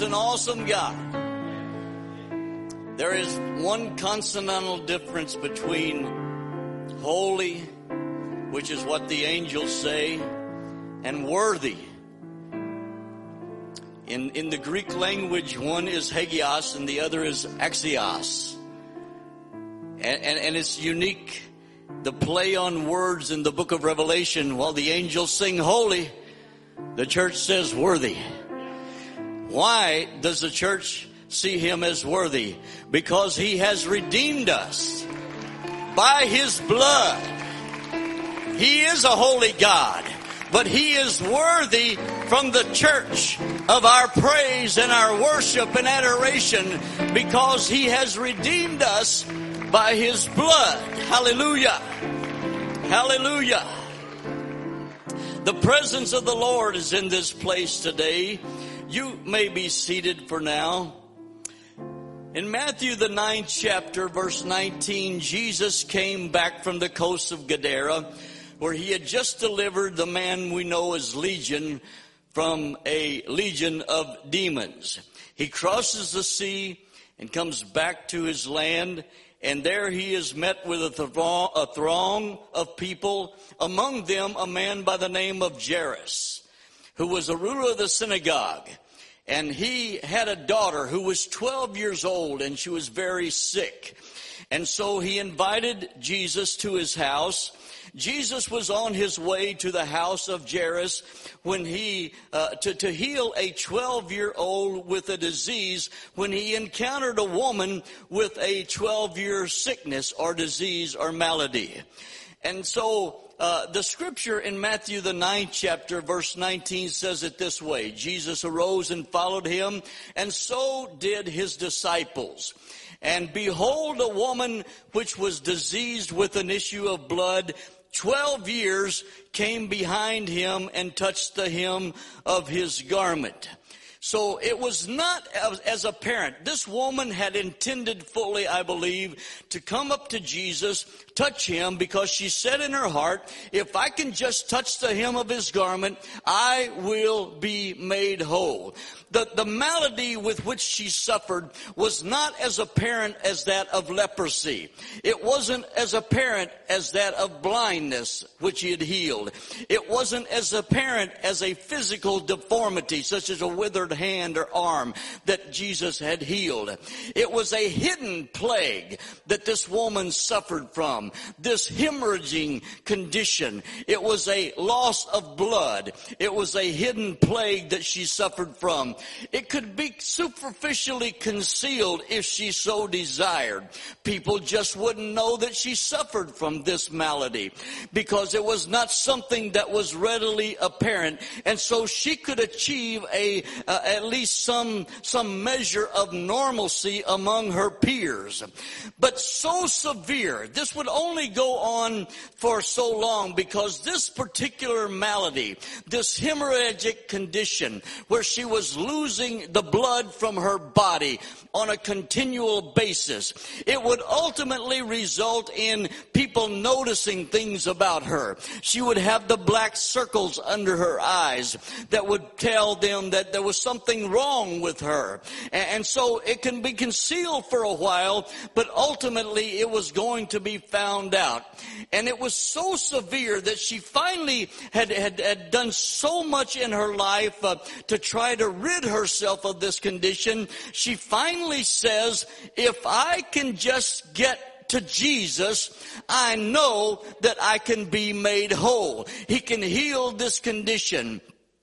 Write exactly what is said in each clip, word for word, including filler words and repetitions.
an awesome God. There is one consonantal difference between holy, which is what the angels say, and worthy. In, in the Greek language, one is hagios and the other is axios. And, and, and it's unique, the play on words in the book of Revelation. While the angels sing holy, the church says worthy. Why does the church see him as worthy? Because he has redeemed us by his blood. He is a holy God, but he is worthy from the church of our praise and our worship and adoration because he has redeemed us by his blood. Hallelujah. Hallelujah. The presence of the Lord is in this place today. You may be seated for now. In Matthew, the ninth chapter, verse nineteen, Jesus came back from the coast of Gadara, where he had just delivered the man we know as Legion from a legion of demons. He crosses the sea and comes back to his land, and there he is met with a throng of people, among them a man by the name of Jairus, who was a ruler of the synagogue. And he had a daughter who was twelve years old, and she was very sick. And so he invited Jesus to his house. Jesus was on his way to the house of Jairus when he, uh, to, to heal a twelve-year-old with a disease, when he encountered a woman with a twelve-year sickness or disease or malady. And so uh, the scripture in Matthew, the ninth chapter, verse nineteen says it this way. Jesus arose and followed him, and so did his disciples. And behold, a woman which was diseased with an issue of blood twelve years came behind him and touched the hem of his garment. So it was not as, as a parent. This woman had intended fully, I believe, to come up to Jesus, touch him, because she said in her heart, if I can just touch the hem of his garment, I will be made whole. The, the malady with which she suffered was not as apparent as that of leprosy. It wasn't as apparent as that of blindness, which he had healed. It wasn't as apparent as a physical deformity, such as a withered hand or arm, that Jesus had healed. It was a hidden plague that this woman suffered from, this hemorrhaging condition. It was a loss of blood. It was a hidden plague that she suffered from. It could be superficially concealed if she so desired. People just wouldn't know that she suffered from this malady because it was not something that was readily apparent. And so she could achieve a uh, at least some some measure of normalcy among her peers. But so severe, this would only go on for so long because this particular malady, this hemorrhagic condition where she was losing the blood from her body on a continual basis, it would ultimately result in people noticing things about her. She would have the black circles under her eyes that would tell them that there was something wrong with her. And so it can be concealed for a while, but ultimately it was going to be found out. And it was so severe that she finally had, had, had done so much in her life uh, to try to rid herself of this condition. She finally says, if I can just get to Jesus, I know that I can be made whole. He can heal this condition.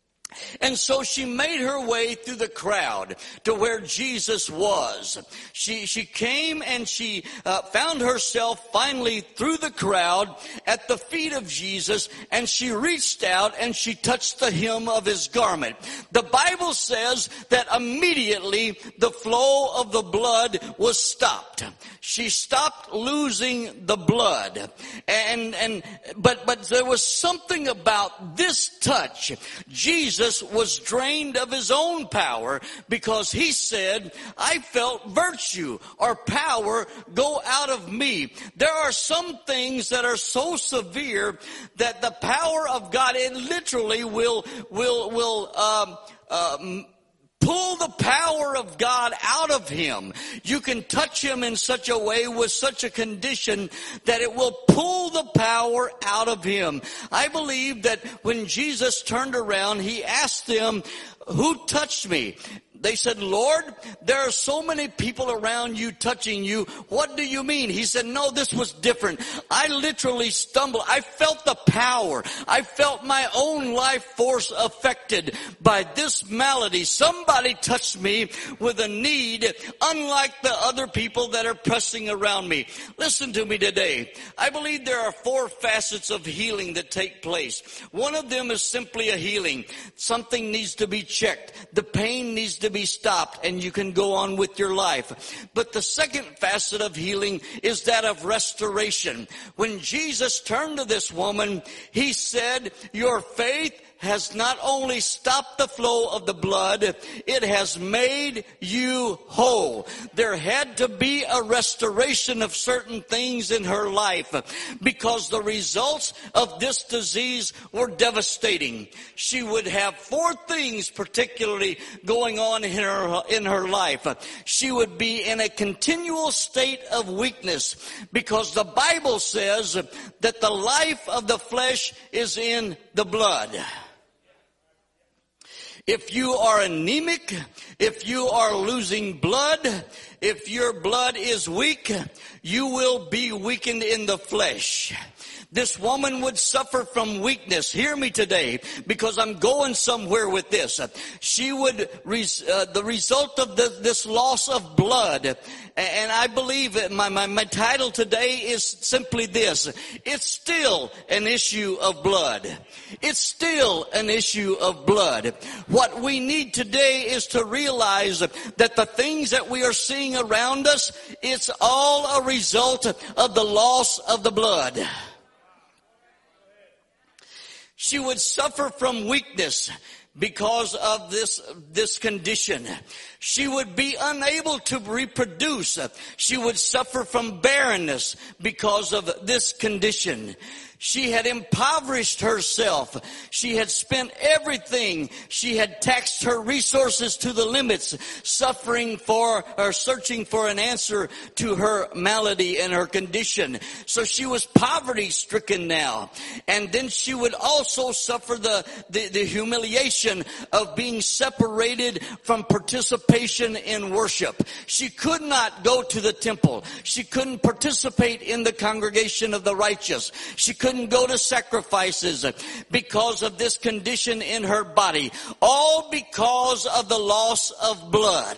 And so she made her way through the crowd to where Jesus was. She she came and she uh, found herself finally through the crowd at the feet of Jesus, and she reached out and she touched the hem of his garment. The Bible says that immediately the flow of the blood was stopped. She stopped losing the blood. And and but but there was something about this touch. Jesus was drained of his own power because he said, I felt virtue or power go out of me. There are some things that are so severe that the power of God, it literally will, will, will, um, um, pull the power of God out of him. You can touch him in such a way with such a condition that it will pull the power out of him. I believe that when Jesus turned around, he asked them, who touched me? They said, Lord, there are so many people around you touching you. What do you mean? He said, no, this was different. I literally stumbled. I felt the power. I felt my own life force affected by this malady. Somebody touched me with a need unlike the other people that are pressing around me. Listen to me today. I believe there are four facets of healing that take place. One of them is simply a healing. Something needs to be checked. The pain needs to be stopped, and you can go on with your life. But the second facet of healing is that of restoration. When Jesus turned to this woman, he said, your faith has not only stopped the flow of the blood, it has made you whole. There had to be a restoration of certain things in her life because the results of this disease were devastating. She would have four things particularly going on in her, in her life. She would be in a continual state of weakness because the Bible says that the life of the flesh is in the blood. If you are anemic, if you are losing blood, if your blood is weak, you will be weakened in the flesh. This woman would suffer from weakness. Hear me today, because I'm going somewhere with this. She would, res, uh, the result of the, this loss of blood, and I believe it, my, my, my title today is simply this. It's still an issue of blood. It's still an issue of blood. What we need today is to realize that the things that we are seeing around us, it's all a result of the loss of the blood. She would suffer from weakness because of this, this condition. She would be unable to reproduce. She would suffer from barrenness because of this condition. She had impoverished herself. She had spent everything. She had taxed her resources to the limits, suffering for or searching for an answer to her malady and her condition. So she was poverty stricken now. And then she would also suffer the, the, the humiliation of being separated from participation in worship. She could not go to the temple. She couldn't participate in the congregation of the righteous. She couldn't go to sacrifices because of this condition in her body. All because of the loss of blood.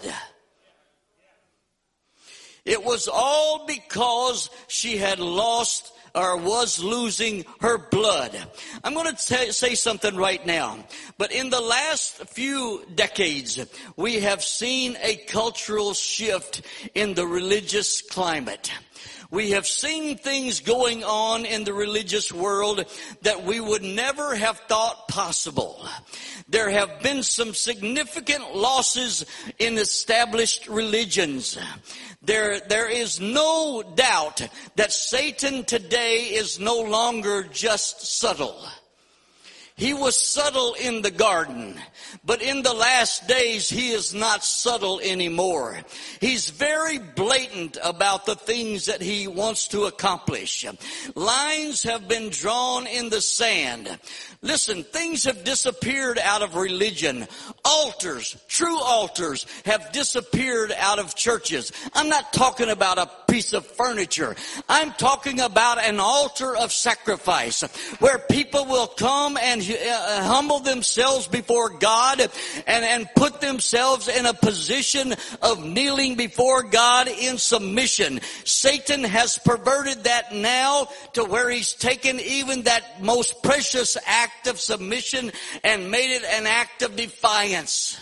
It was all because she had lost or was losing her blood. I'm going to t- say something right now. But in the last few decades, we have seen a cultural shift in the religious climate. We have seen things going on in the religious world that we would never have thought possible. There have been some significant losses in established religions. There, there is no doubt that Satan today is no longer just subtle. He was subtle in the garden, but in the last days, he is not subtle anymore. He's very blatant about the things that he wants to accomplish. Lines have been drawn in the sand. Listen, things have disappeared out of religion. Altars, true altars, have disappeared out of churches. I'm not talking about a piece of furniture. I'm talking about an altar of sacrifice where people will come and uh, humble themselves before God and, and put themselves in a position of kneeling before God in submission. Satan has perverted that now to where he's taken even that most precious act of submission and made it an act of defiance.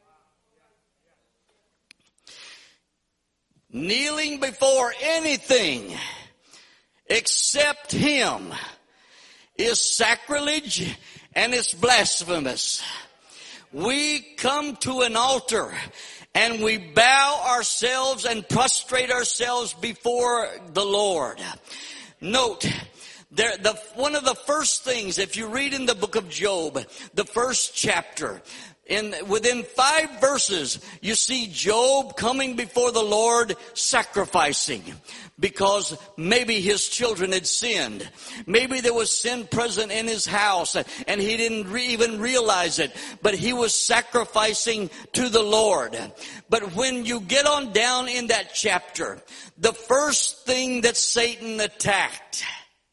Kneeling before anything except him is sacrilege and it's blasphemous. We come to an altar and we bow ourselves and prostrate ourselves before the Lord. Note, There, the, one of the first things, if you read in the book of Job, the first chapter, In, within five verses, you see Job coming before the Lord sacrificing because maybe his children had sinned. Maybe there was sin present in his house and he didn't re- even realize it, but he was sacrificing to the Lord. But when you get on down in that chapter, the first thing that Satan attacked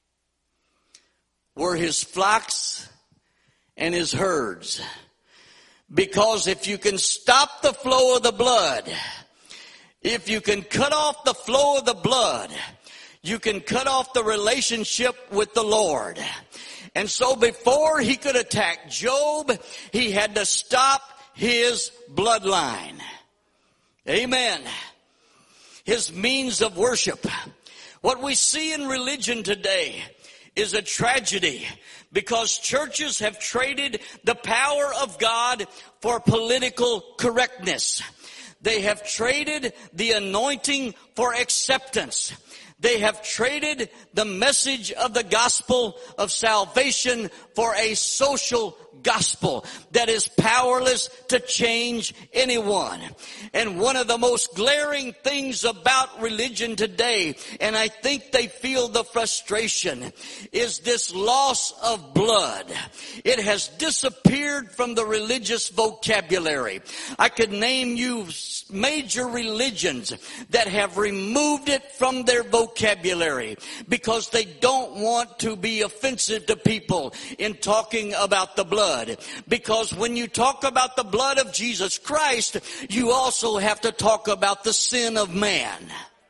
were his flocks and his herds. Because if you can stop the flow of the blood, if you can cut off the flow of the blood, you can cut off the relationship with the Lord. And so before he could attack Job, he had to stop his bloodline. Amen. His means of worship. What we see in religion today is a tragedy, because churches have traded the power of God for political correctness. They have traded the anointing for acceptance. They have traded the message of the gospel of salvation for a social gospel that is powerless to change anyone. And one of the most glaring things about religion today, and I think they feel the frustration, is this loss of blood. It has disappeared from the religious vocabulary. I could name you major religions that have removed it from their vocabulary because they don't want to be offensive to people in talking about the blood. Because when you talk about the blood of Jesus Christ, you also have to talk about the sin of man.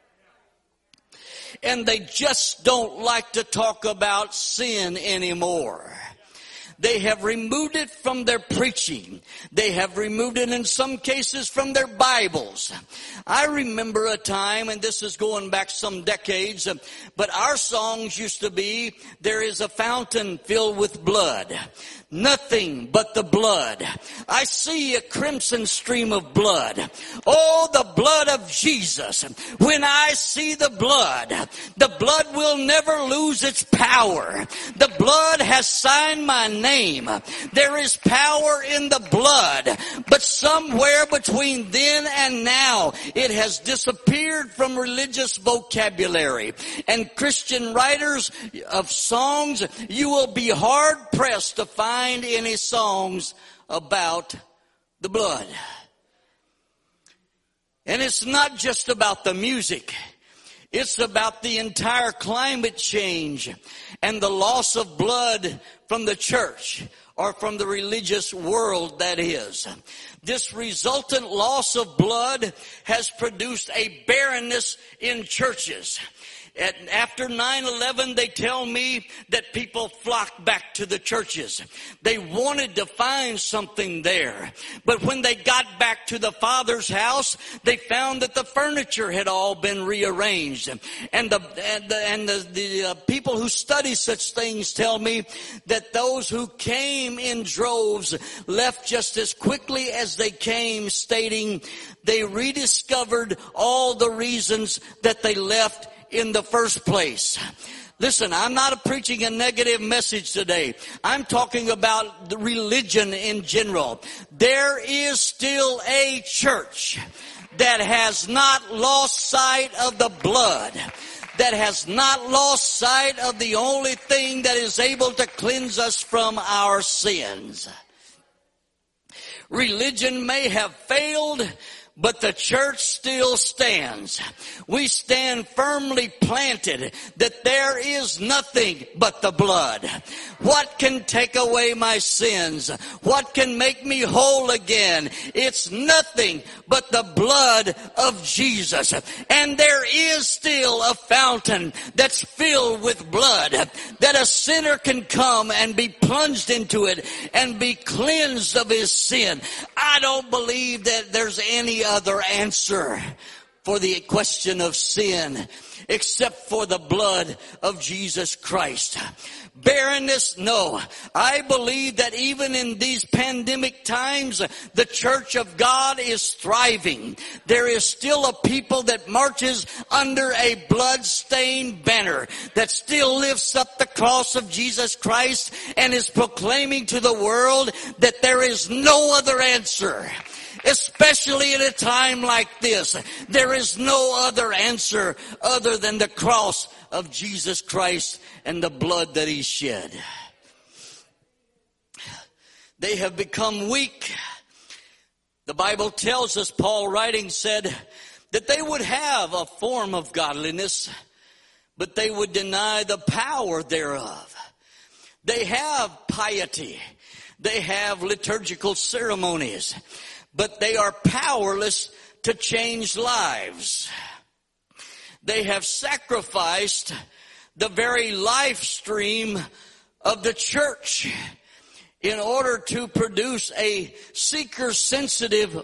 And they just don't like to talk about sin anymore. They have removed it from their preaching. They have removed it in some cases from their Bibles. I remember a time, and this is going back some decades, but our songs used to be, there is a fountain filled with blood. Nothing but the blood. I see a crimson stream of blood. Oh, the blood of Jesus. When I see the blood, the blood will never lose its power. The blood has signed my name. There is power in the blood. But somewhere between then and now, it has disappeared from religious vocabulary. And Christian writers of songs, you will be hard pressed to find any songs about the blood. And it's not just about the music. It's about the entire climate change and the loss of blood from the church, or from the religious world, that is. This resultant loss of blood has produced a barrenness in churches. And after nine eleven, they tell me that people flocked back to the churches. They wanted to find something there. But when they got back to the Father's house, they found that the furniture had all been rearranged. And the, and the, and the, the uh, people who study such things tell me that those who came in droves left just as quickly as they came, stating they rediscovered all the reasons that they left in the first place. Listen, I'm not preaching a negative message today. I'm talking about the religion in general. There is still a church that has not lost sight of the blood, that has not lost sight of the only thing that is able to cleanse us from our sins. Religion may have failed, but the church still stands. We stand firmly planted that there is nothing but the blood. What can take away my sins? What can make me whole again? It's nothing but the blood of Jesus. And there is still a fountain that's filled with blood, that a sinner can come and be plunged into it and be cleansed of his sin. I don't believe that there's any other answer for the question of sin, except for the blood of Jesus Christ. Barrenness, no. I believe that even in these pandemic times, the church of God is thriving. There is still a people that marches under a blood-stained banner, that still lifts up the cross of Jesus Christ and is proclaiming to the world that there is no other answer. Especially at a time like this, there is no other answer other than the cross of Jesus Christ and the blood that He shed. They have become weak. The Bible tells us, Paul writing said, that they would have a form of godliness, but they would deny the power thereof. They have piety. They have liturgical ceremonies, but they are powerless to change lives. They have sacrificed the very life stream of the church in order to produce a seeker-sensitive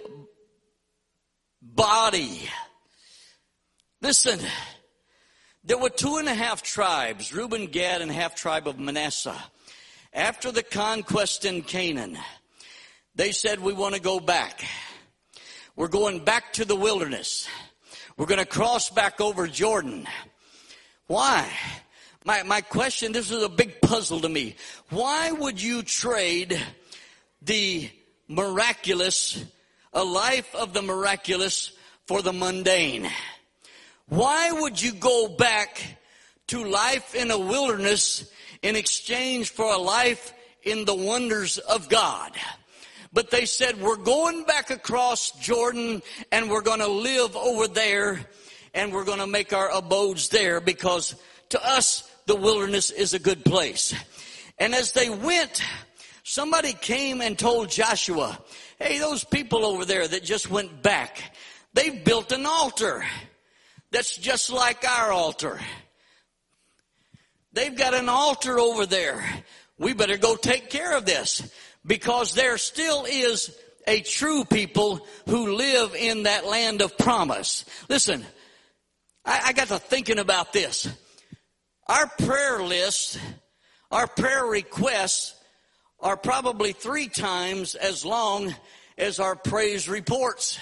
body. Listen, there were two and a half tribes, Reuben, Gad, and half tribe of Manasseh. After the conquest in Canaan, they said, we want to go back. We're going back to the wilderness. We're going to cross back over Jordan. Why? My, my question, this is a big puzzle to me. Why would you trade the miraculous, a life of the miraculous, for the mundane? Why would you go back to life in a wilderness in exchange for a life in the wonders of God? But they said, we're going back across Jordan and we're going to live over there and we're going to make our abodes there, because to us, the wilderness is a good place. And as they went, somebody came and told Joshua, hey, those people over there that just went back, they've built an altar that's just like our altar. They've got an altar over there. We better go take care of this, because there still is a true people who live in that land of promise. Listen, I, I got to thinking about this. Our prayer list, our prayer requests are probably three times as long as our praise reports.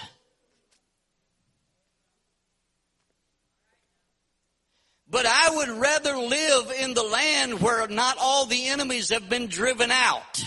But I would rather live in the land where not all the enemies have been driven out,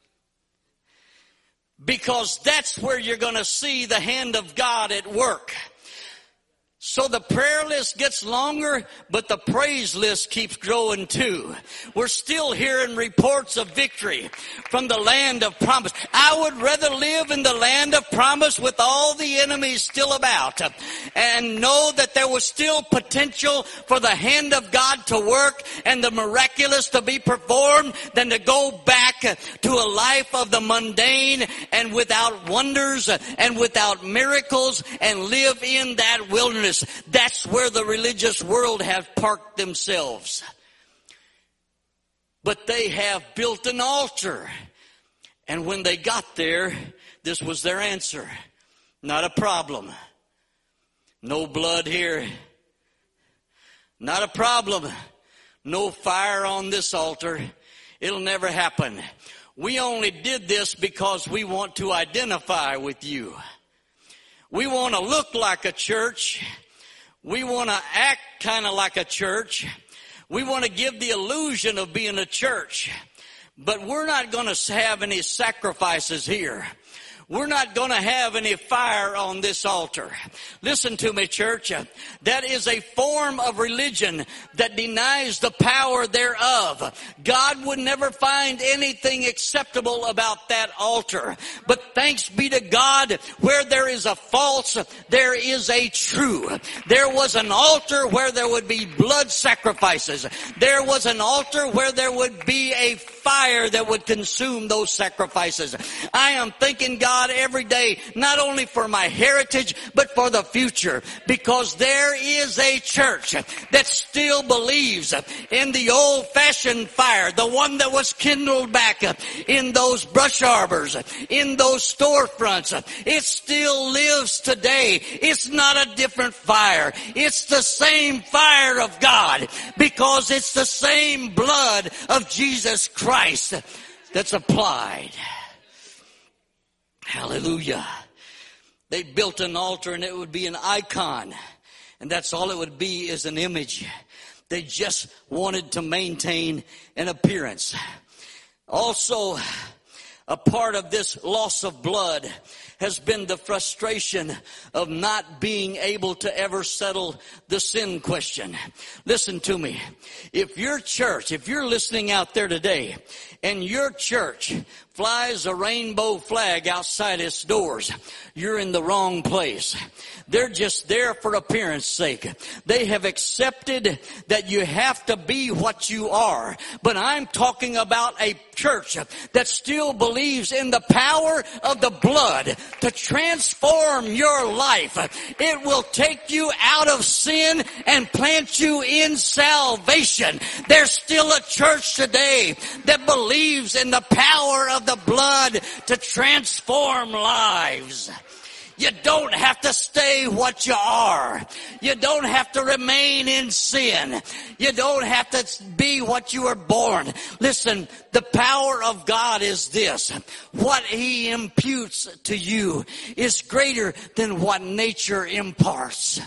because that's where you're going to see the hand of God at work. So the prayer list gets longer, but the praise list keeps growing too. We're still hearing reports of victory from the land of promise. I would rather live in the land of promise with all the enemies still about, and know that there was still potential for the hand of God to work and the miraculous to be performed, than to go back to a life of the mundane and without wonders and without miracles and live in that wilderness. That's where the religious world have parked themselves. But they have built an altar. And when they got there, this was their answer. Not a problem. No blood here. Not a problem. No fire on this altar. It'll never happen. We only did this because we want to identify with you. We want to look like a church. We want to act kind of like a church. We want to give the illusion of being a church. But we're not going to have any sacrifices here. We're not going to have any fire on this altar. Listen to me, church. That is a form of religion that denies the power thereof. God would never find anything acceptable about that altar. But thanks be to God, where there is a false, there is a true. There was an altar where there would be blood sacrifices. There was an altar where there would be a fire that would consume those sacrifices. I am thanking God every day, not only for my heritage, but for the future, because there is a church that still believes in the old-fashioned fire, the one that was kindled back in those brush arbors, in those storefronts. It still lives today. It's not a different fire. It's the same fire of God, because it's the same blood of Jesus Christ that's applied. Hallelujah. They built an altar and it would be an icon. And that's all it would be, is an image. They just wanted to maintain an appearance. Also, a part of this loss of blood has been the frustration of not being able to ever settle the sin question. Listen to me. If your church, if you're listening out there today, and your church flies a rainbow flag outside its doors, you're in the wrong place. They're just there for appearance sake. They have accepted that you have to be what you are. But I'm talking about a church that still believes in the power of the blood to transform your life. It will take you out of sin and plant you in salvation. There's still a church today that believes in the power of the blood to transform lives. You don't have to stay what you are. You don't have to remain in sin. You don't have to be what you were born. Listen, the power of God is this. What He imputes to you is greater than what nature imparts.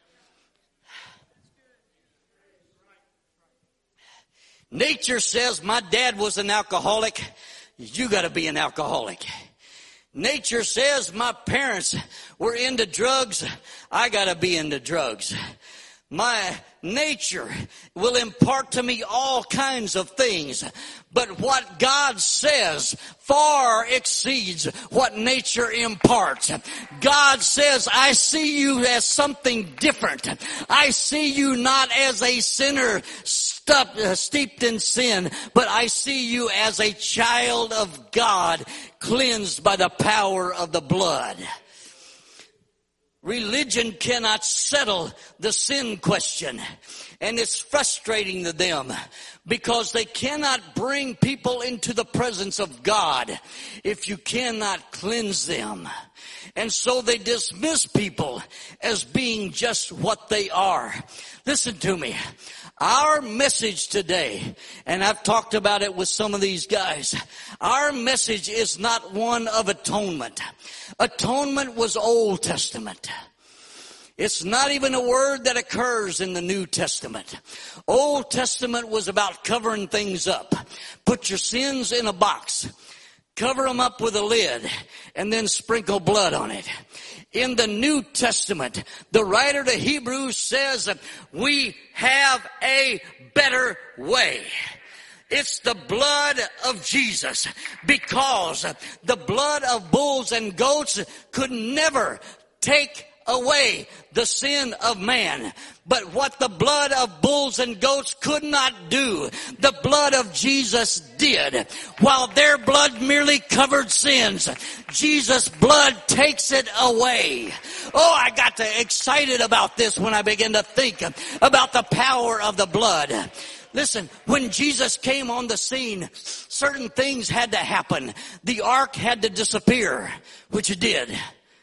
Nature says, my dad was an alcoholic. You got to be an alcoholic. Nature says my parents were into drugs. I gotta be into drugs. My nature will impart to me all kinds of things. But what God says far exceeds what nature imparts. God says, I see you as something different. I see you not as a sinner steeped in sin, but I see you as a child of God, cleansed by the power of the blood. Religion cannot settle the sin question, and it's frustrating to them because they cannot bring people into the presence of God if you cannot cleanse them. And so they dismiss people as being just what they are. Listen to me. Our message today, and I've talked about it with some of these guys, our message is not one of atonement. Atonement was Old Testament. It's not even a word that occurs in the New Testament. Old Testament was about covering things up. Put your sins in a box, cover them up with a lid, and then sprinkle blood on it. In the New Testament, the writer to Hebrews says that we have a better way. It's the blood of Jesus, because the blood of bulls and goats could never take away the sin of man. But what the blood of bulls and goats could not do, the blood of Jesus did. While their blood merely covered sins, Jesus' blood takes it away. Oh, I got excited about this when I began to think about the power of the blood. Listen, when Jesus came on the scene, certain things had to happen. The ark had to disappear, which it did,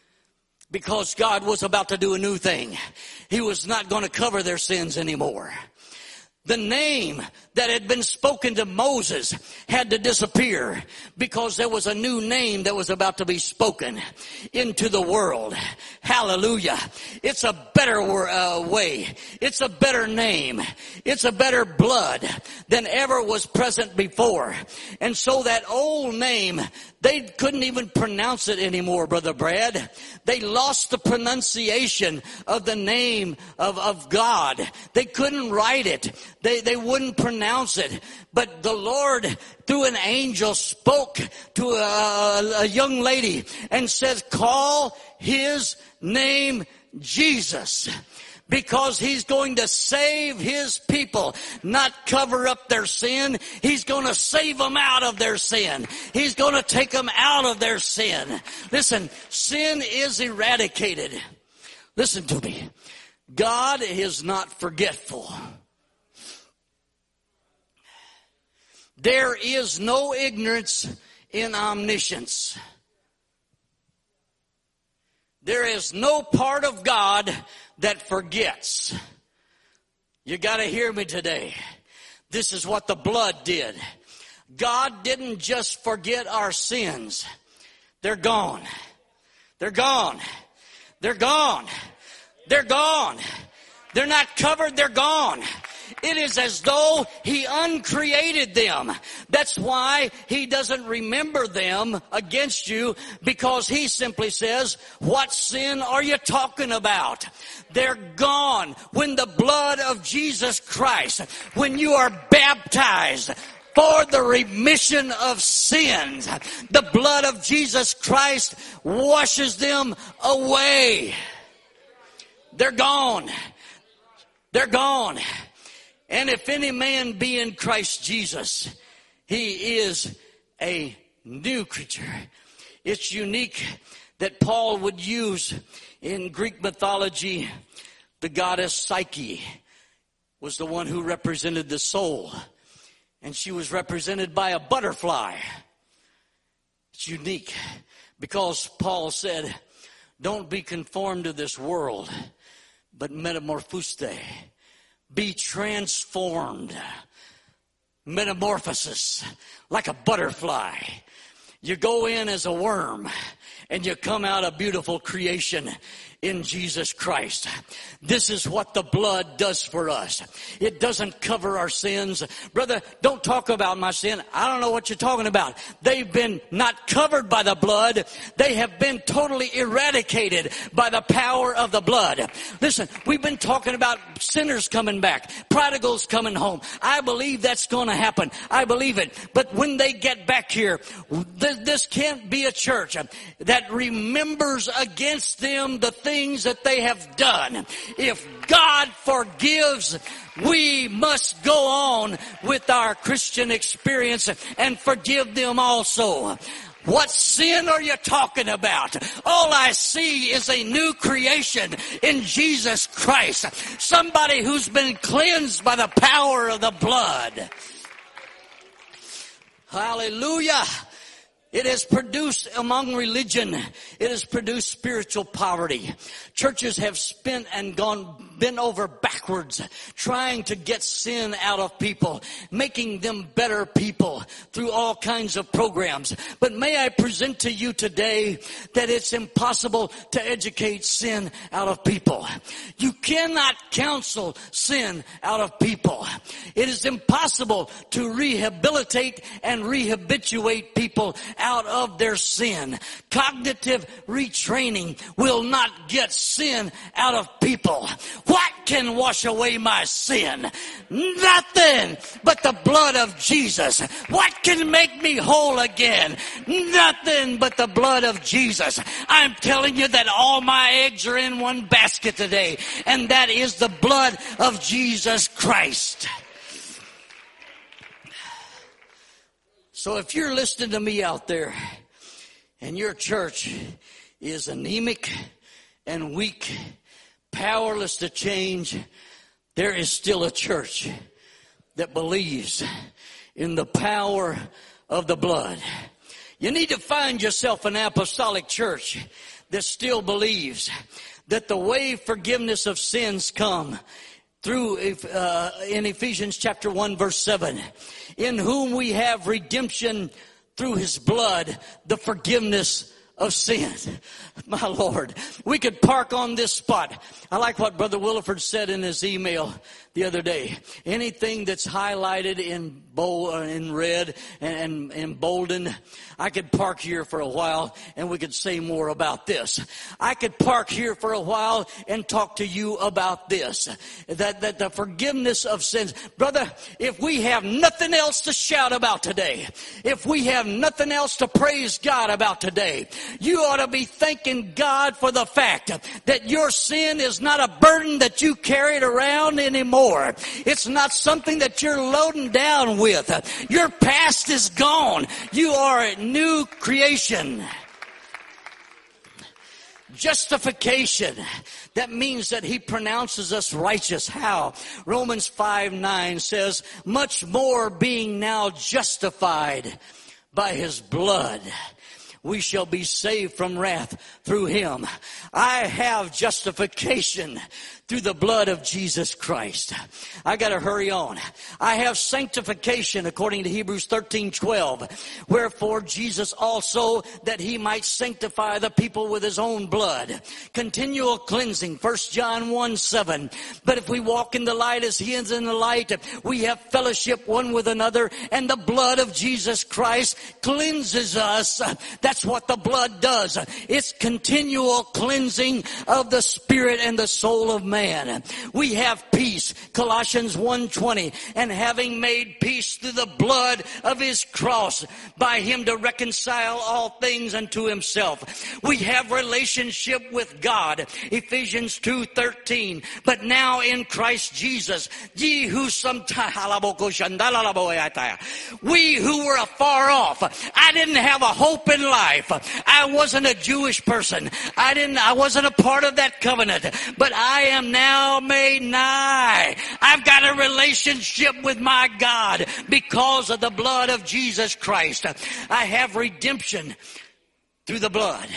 because God was about to do a new thing. He was not going to cover their sins anymore. The name that had been spoken to Moses had to disappear, because there was a new name that was about to be spoken into the world. Hallelujah. It's a better uh, way. It's a better name. It's a better blood than ever was present before. And so that old name, they couldn't even pronounce it anymore, Brother Brad. They lost the pronunciation of the name of, of God. They couldn't write it. They, they wouldn't pronounce it. But the Lord, through an angel, spoke to a, a young lady and said, call his name Jesus, because he's going to save his people, not cover up their sin. He's going to save them out of their sin. He's going to take them out of their sin. Listen, sin is eradicated. Listen to me. God is not forgetful. There is no ignorance in omniscience. There is no part of God that forgets. You got to hear me today. This is what the blood did. God didn't just forget our sins. They're gone. They're gone. They're gone. They're gone. They're not covered. They're gone. It is as though he uncreated them. That's why he doesn't remember them against you, because he simply says, what sin are you talking about? They're gone. When the blood of Jesus Christ, when you are baptized for the remission of sins, the blood of Jesus Christ washes them away. They're gone. They're gone. And if any man be in Christ Jesus, he is a new creature. It's unique that Paul would use in Greek mythology. The goddess Psyche was the one who represented the soul, and she was represented by a butterfly. It's unique because Paul said, don't be conformed to this world, but metamorphoste. Be transformed. Metamorphosis. Like a butterfly. You go in as a worm and you come out a beautiful creation in Jesus Christ. This is what the blood does for us. It doesn't cover our sins. Brother, don't talk about my sin. I don't know what you're talking about. They've been not covered by the blood. They have been totally eradicated by the power of the blood. Listen, we've been talking about sinners coming back, prodigals coming home. I believe that's going to happen. I believe it. But when they get back here, th- this can't be a church that remembers against them the things that they have done. If God forgives, we must go on with our Christian experience and forgive them also. What sin are you talking about? All I see is a new creation in Jesus Christ. Somebody who's been cleansed by the power of the blood. Hallelujah. It has produced among religion, it has produced spiritual poverty. Churches have spent and gone, bent over backwards, trying to get sin out of people, making them better people through all kinds of programs. But may I present to you today that it's impossible to educate sin out of people. You cannot counsel sin out of people. It is impossible to rehabilitate and rehabilitate people out of their sin. Cognitive retraining will not get sin out of people. What can wash away my sin? Nothing but the blood of Jesus. What can make me whole again? Nothing but the blood of Jesus. I'm telling you that all my eggs are in one basket today, and that is the blood of Jesus Christ. So if you're listening to me out there and your church is anemic and weak, powerless to change, there is still a church that believes in the power of the blood. You need to find yourself an apostolic church that still believes that the way forgiveness of sins come through uh, in Ephesians chapter one verse seven, in whom we have redemption through his blood, the forgiveness of sin. My Lord, we could park on this spot. I like what Brother Williford said in his email the other day. Anything that's highlighted in bold, uh, in red and, and emboldened, I could park here for a while and we could say more about this. I could park here for a while and talk to you about this. That, that the forgiveness of sins. Brother, if we have nothing else to shout about today, if we have nothing else to praise God about today, You ought to be thanking God for the fact that your sin is not a burden that you carried around anymore. It's not something that you're loading down with. Your past is gone. You are a new creation. Justification. That means that he pronounces us righteous. How? Romans five nine says, much more being now justified by his blood, we shall be saved from wrath through him. I have justification through the blood of Jesus Christ. I got to hurry on. I have sanctification according to Hebrews thirteen twelve. Wherefore Jesus also, that he might sanctify the people with his own blood. Continual cleansing, First John one seven. But if we walk in the light as he is in the light, we have fellowship one with another, and the blood of Jesus Christ cleanses us. That's what the blood does. It's continual cleansing of the spirit and the soul of man. Man. We have peace, Colossians one twenty, and having made peace through the blood of his cross, by him to reconcile all things unto himself. We have relationship with God, Ephesians two thirteen. But now in Christ Jesus, ye who sometime, we who were afar off, I didn't have a hope in life. I wasn't a Jewish person. I didn't, I wasn't a part of that covenant, but I am now made nigh. I've got a relationship with my God because of the blood of Jesus Christ. I have redemption through the blood.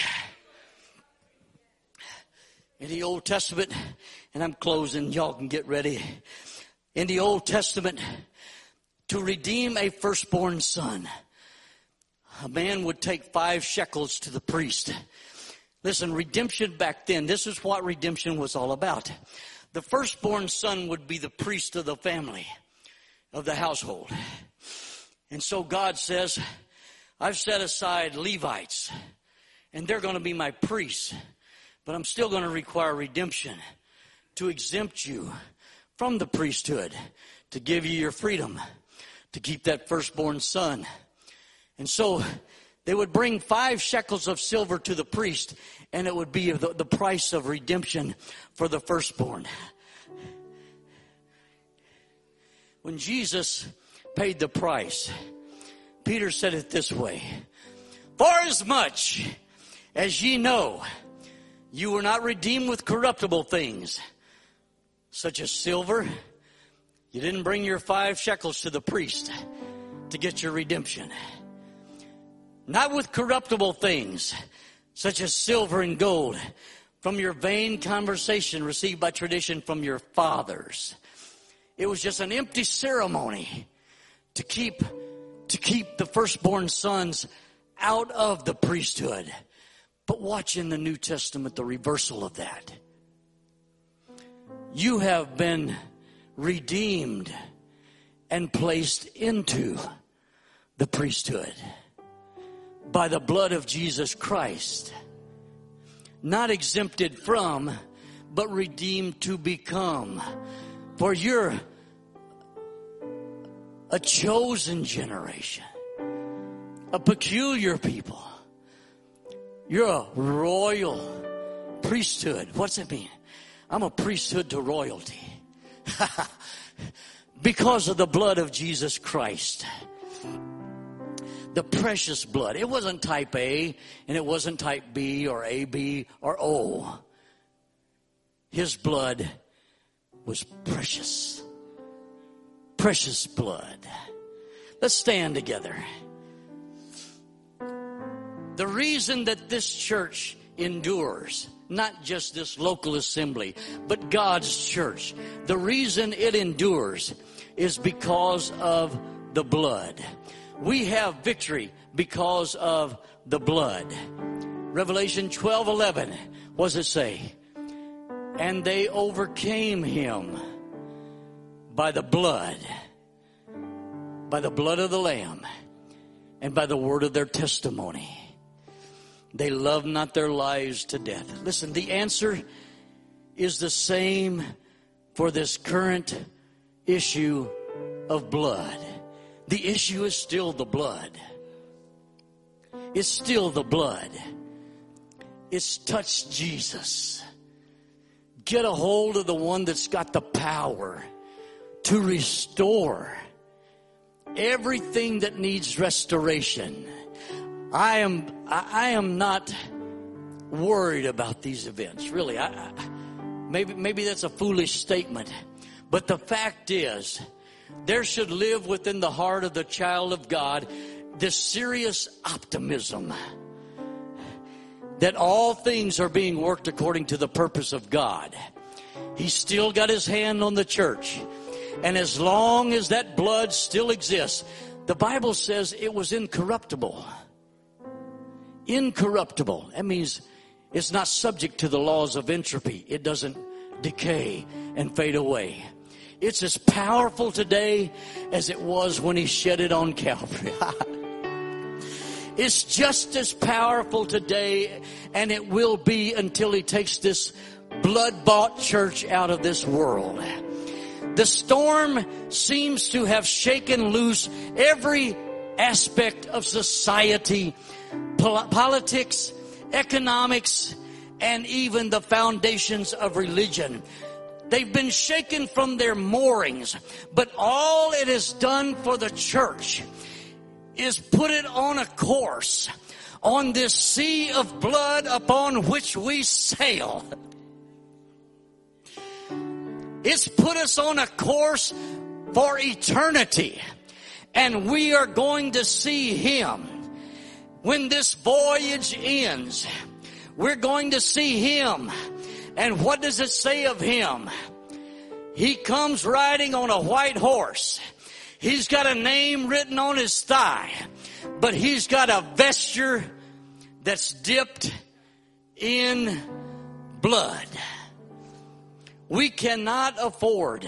In the Old Testament, and I'm closing, y'all can get ready. In the Old Testament, to redeem a firstborn son, a man would take five shekels to the priest. Listen, redemption back then, this is what redemption was all about. The firstborn son would be the priest of the family, of the household. And so God says, I've set aside Levites, and they're going to be my priests, but I'm still going to require redemption to exempt you from the priesthood, to give you your freedom, to keep that firstborn son. And so they would bring five shekels of silver to the priest, and it would be the, the price of redemption for the firstborn. When Jesus paid the price, Peter said it this way, for as much as ye know, you were not redeemed with corruptible things, such as silver. You didn't bring your five shekels to the priest to get your redemption. Not with corruptible things, such as silver and gold, from your vain conversation received by tradition from your fathers. It was just an empty ceremony to keep, to keep the firstborn sons out of the priesthood. But watch in the New Testament the reversal of that. You have been redeemed and placed into the priesthood by the blood of Jesus Christ. Not exempted from, but redeemed to become. For you're a chosen generation, a peculiar people. You're a royal priesthood. What's it mean? I'm a priesthood to royalty. Because of the blood of Jesus Christ. The precious blood. It wasn't type A, and it wasn't type B or A B or O. His blood was precious. Precious blood. Let's stand together. The reason that this church endures, not just this local assembly, but God's church, the reason it endures is because of the blood. We have victory because of the blood. Revelation twelve eleven, what does it say? And they overcame him by the blood, by the blood of the Lamb, and by the word of their testimony. They loved not their lives to death. Listen, the answer is the same for this current issue of blood. The issue is still the blood. It's still the blood. It's touch Jesus. Get a hold of the one that's got the power to restore everything that needs restoration. I am I, I am not worried about these events. Really, I, I, maybe maybe that's a foolish statement, but the fact is, there should live within the heart of the child of God this serious optimism that all things are being worked according to the purpose of God. He's still got his hand on the church. And as long as that blood still exists, the Bible says it was incorruptible. Incorruptible. That means it's not subject to the laws of entropy. It doesn't decay and fade away. It's as powerful today as it was when he shed it on Calvary. It's just as powerful today, and it will be until he takes this blood-bought church out of this world. The storm seems to have shaken loose every aspect of society, pol- politics, economics, and even the foundations of religion. They've been shaken from their moorings, but all it has done for the church is put it on a course on this sea of blood upon which we sail. It's put us on a course for eternity, and we are going to see him when this voyage ends. We're going to see him. And what does it say of him? He comes riding on a white horse. He's got a name written on his thigh, but he's got a vesture that's dipped in blood. We cannot afford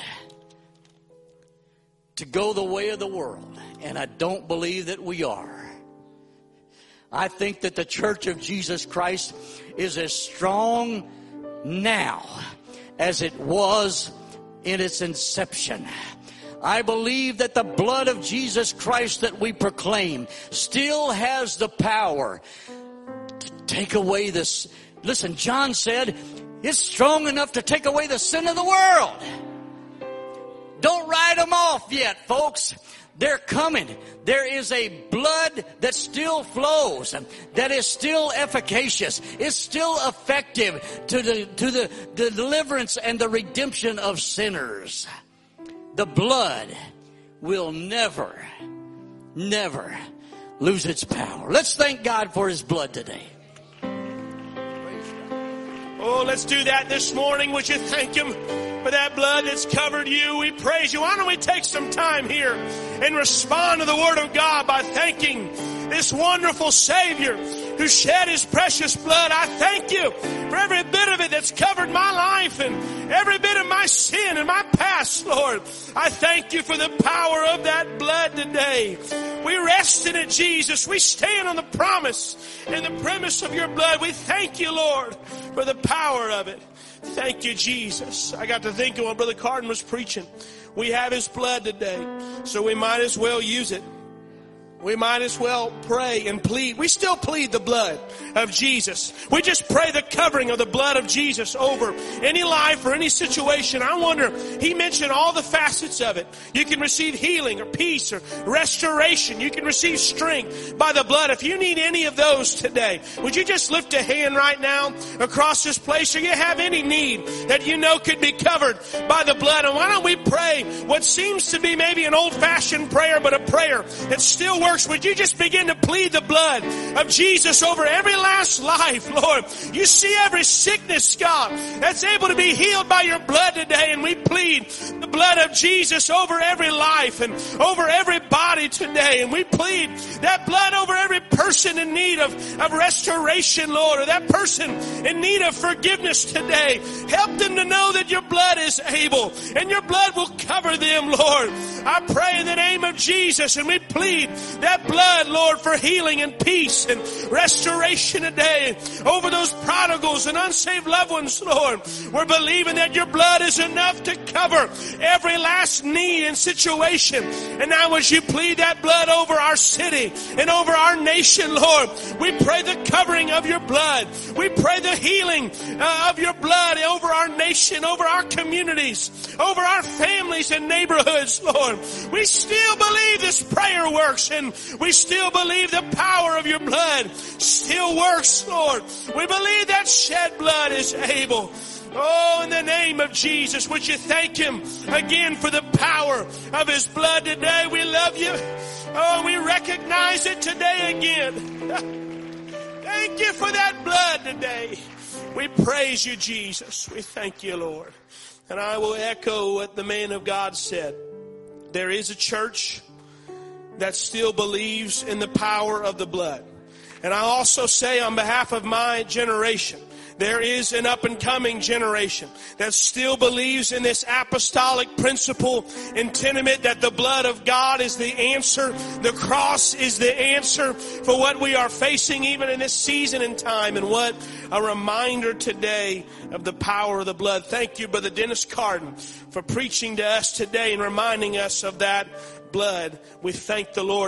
to go the way of the world, and I don't believe that we are. I think that the Church of Jesus Christ is as strong now as it was in its inception. I believe that the blood of Jesus Christ that we proclaim still has the power to take away this. Listen, John said it's strong enough to take away the sin of the world. Don't write them off yet, folks. They're coming. There is a blood that still flows, that is still efficacious. It's still effective to the, to the, the deliverance and the redemption of sinners. The blood will never, never lose its power. Let's thank God for his blood today. Oh, let's do that this morning. Would you thank him for that blood that's covered you? We praise you. Why don't we take some time here and respond to the word of God by thanking this wonderful Savior who shed his precious blood. I thank you for every bit of it that's covered my life and every bit of my sin and my past, Lord. I thank you for the power of that blood today. We rest in it, Jesus. We stand on the promise and the premise of your blood. We thank you, Lord, for the power of it. Thank you, Jesus. I got to thinking while Brother Carden was preaching. We have his blood today, so we might as well use it. We might as well pray and plead. We still plead the blood of Jesus. We just pray the covering of the blood of Jesus over any life or any situation. I wonder, he mentioned all the facets of it. You can receive healing or peace or restoration. You can receive strength by the blood. If you need any of those today, would you just lift a hand right now across this place, or you have any need that you know could be covered by the blood? And why don't we pray what seems to be maybe an old-fashioned prayer, but a prayer that still works. Would you just begin to plead the blood of Jesus over every last life, Lord? You see every sickness, God, that's able to be healed by your blood today, and we plead the blood of Jesus over every life and over every body today, and we plead that blood over every person in need of, of restoration, Lord, or that person in need of forgiveness today. Help them to know that your blood is able, and your blood will cover them, Lord. I pray in the name of Jesus, and we plead that blood, Lord, for healing and peace and restoration today over those prodigals and unsaved loved ones, Lord. We're believing that your blood is enough to cover every last need and situation. And now as you plead that blood over our city and over our nation, Lord, we pray the covering of your blood. We pray the healing uh, of your blood over our nation, over our communities, over our families and neighborhoods, Lord. We still believe this prayer works, and we still believe the power of your blood still works, Lord. We believe that shed blood is able. Oh, in the name of Jesus, would you thank him again for the power of his blood today? We love you. Oh, we recognize it today again. Thank you for that blood today. We praise you, Jesus. We thank you, Lord. And I will echo what the man of God said. There is a church that still believes in the power of the blood. And I also say on behalf of my generation, there is an up-and-coming generation that still believes in this apostolic principle and tenement that the blood of God is the answer. The cross is the answer for what we are facing even in this season and time. And what a reminder today of the power of the blood. Thank you, Brother Dennis Carden, for preaching to us today and reminding us of that blood. We thank the Lord.